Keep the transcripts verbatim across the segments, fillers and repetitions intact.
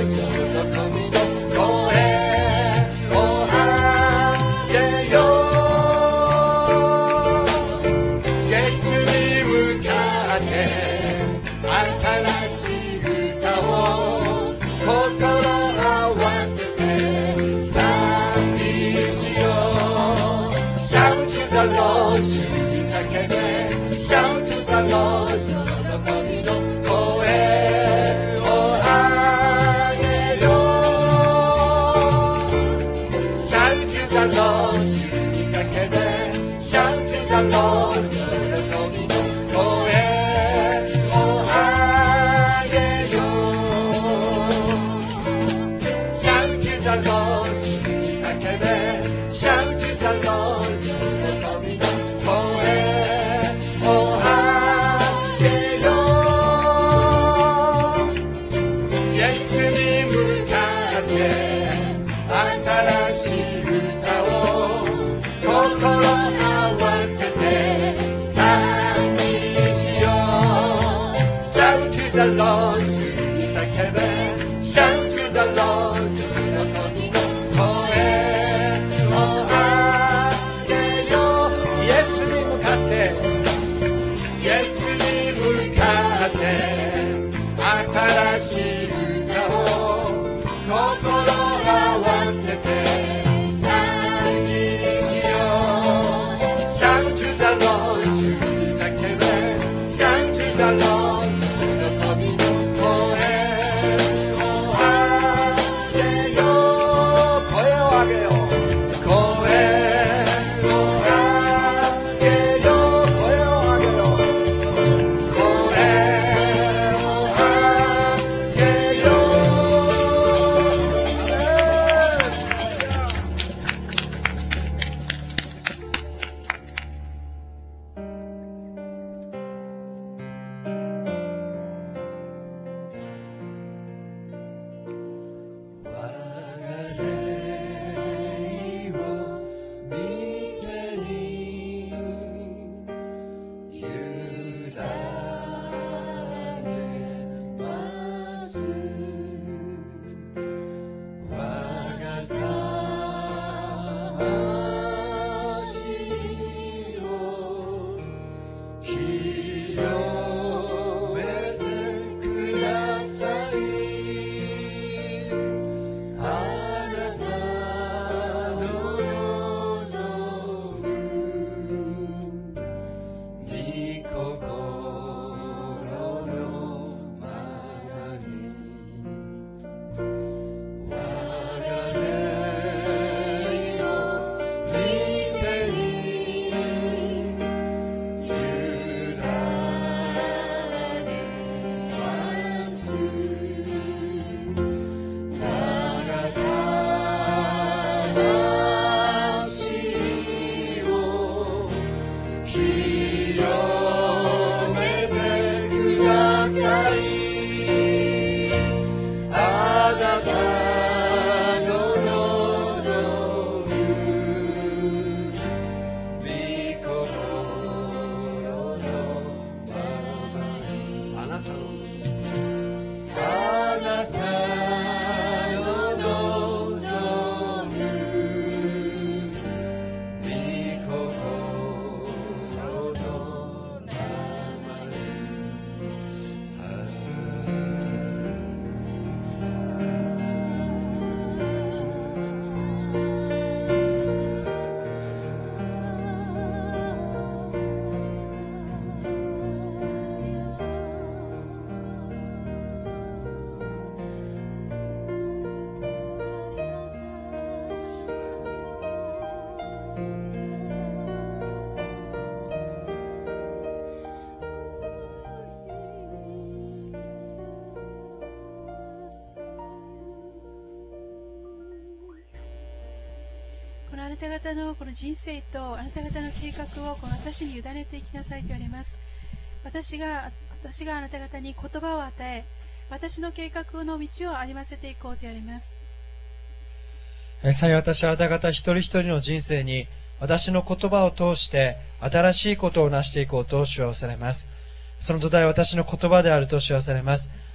あなた方のこの人生とあなた方の計画をこの私に委ねていきなさいと言われます。私が私があなた方に言葉を与え、私の計画の道を歩ませていこうと言われます。 さよ私はあなた方一人一人の人生に私の言葉を通して新しいことを成していこうと主はおされます。その土台は私の言葉であると主はされます。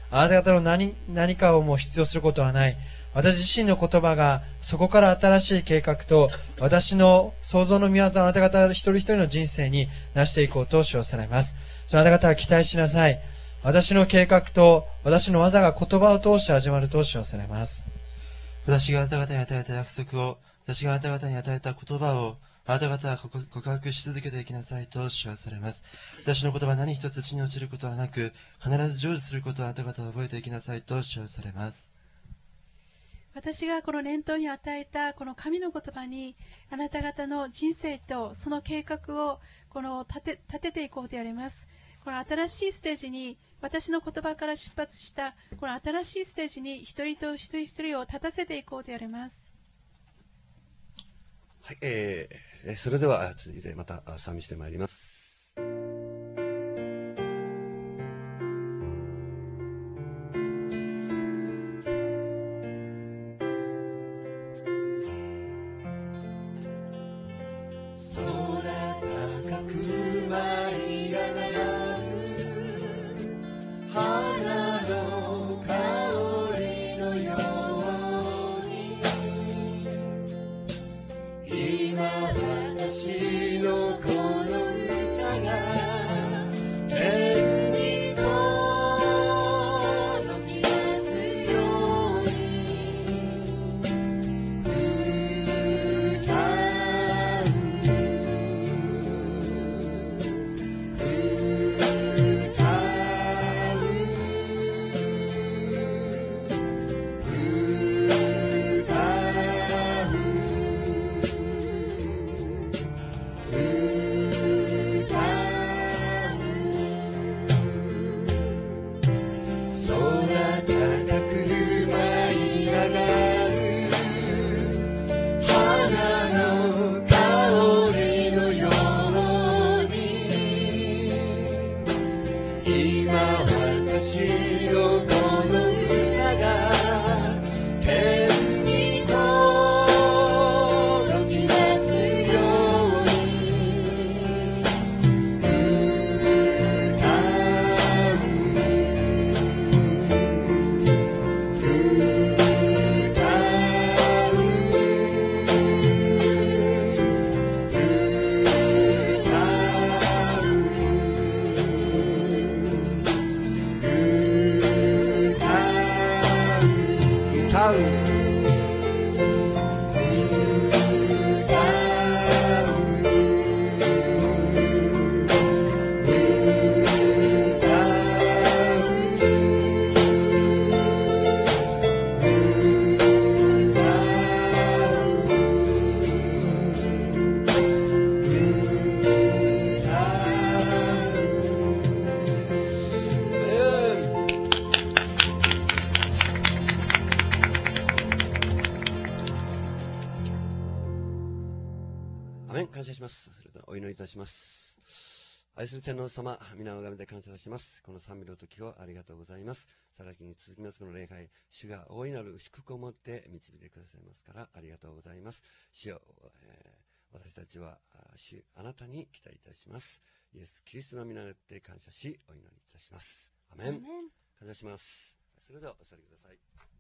あなた方の何、何かをも必要することはない。私自身の言葉が、そこから新しい計画と、私の創造の御業をあなた方一人一人の人生に成していこうと主をされます。そのあなた方は期待しなさい。私の計画と、私の技が言葉を通して始まると主をされます。 私があなた方に与えた約束を、私があなた方に与えた言葉を、あなた方は告白し続けていきなさいと主はされます。私の言葉何一つ地に落ちることはなく、必ず成就することをあなた方は覚えていきなさいと主はされます。 私がこの念頭に与えたこの神の言葉に、あなた方の人生とその計画をこの立て、立てていこうと言われます。この新しいステージに、私の言葉から出発したこの新しいステージに一人と一人一人を立たせていこうと言われます。 はい、えー、それでは続いてまた賛美してまいります。感謝します。それではお祈りいたします。愛する天皇様、皆を拝めて感謝します。この賛美の時をありがとうございます。さらに続きますこの礼拝、主が大いなる祝福を持って導いてくださいますからありがとうございます。主よ、えー、私たちは主あなたに期待いたします。イエス・キリストの皆によって感謝しお祈りいたします。アメン。アメン。感謝します。それではお座りください。